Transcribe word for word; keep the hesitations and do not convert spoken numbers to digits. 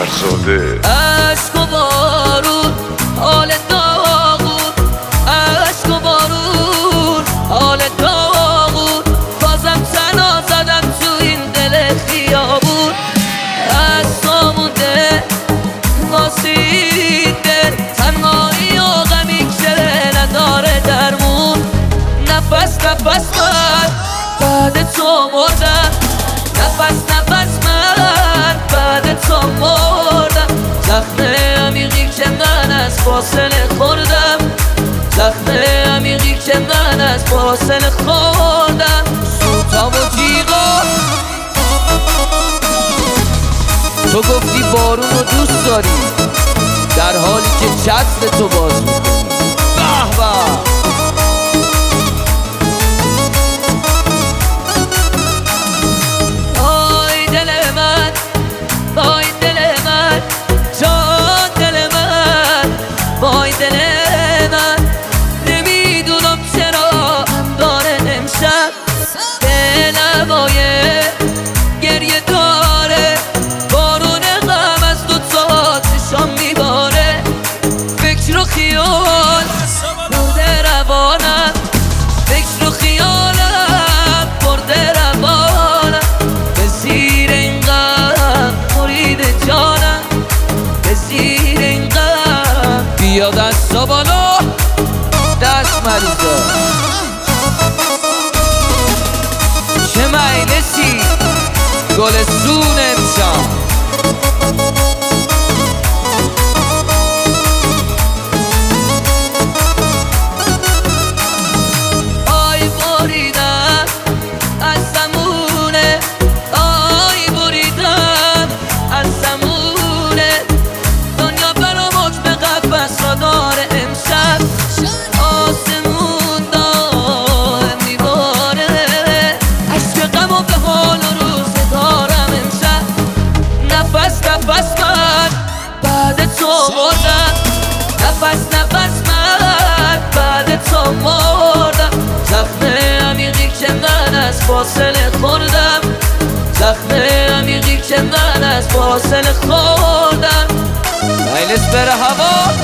فرزاده. عشق و بارون حال داغون، عشق و بارون حال داغون، بازم تنها زدم تو این دل خیابون. از تو مونده ناسیده تنهایی و غمی که نداره درمون. نفس نفس من بعد تو مردم، نفس نفس من بعد تو مردم. زخم عمیقی که من از فاصله خوردم، زخم عمیقی که من از فاصله خوردم. سوتا و جیغا تو گفتی بارون رو دوست داری، در حالی که چتر تو باز میکنی. به به وای دل من، نمیدونم چرا هم داره امشب به لبای گریه داره. بارون غم از دوتا چشام میباره، فکر و خیال برده روانم، فکر و خیالم برده روانم. به زیر این غم مرید جانم، به زیر این غم بیا دستا بالا دست مریضا. چه مجلسی گلستون امشب. آی بریدم از زمونه، آی بریدم از زمونه. دنیا برام حکم قفص را داره امشب، آسمون داره میباره. عشق غم و به حال و روزه دارم امشب. نفس نفس من بعد تو مردم، نفس نفس من بعد تو مردم. زخم عمیقی که من از فاصله خوردم، زخم عمیقی که من از فاصله خوردم. مجلس بره هوا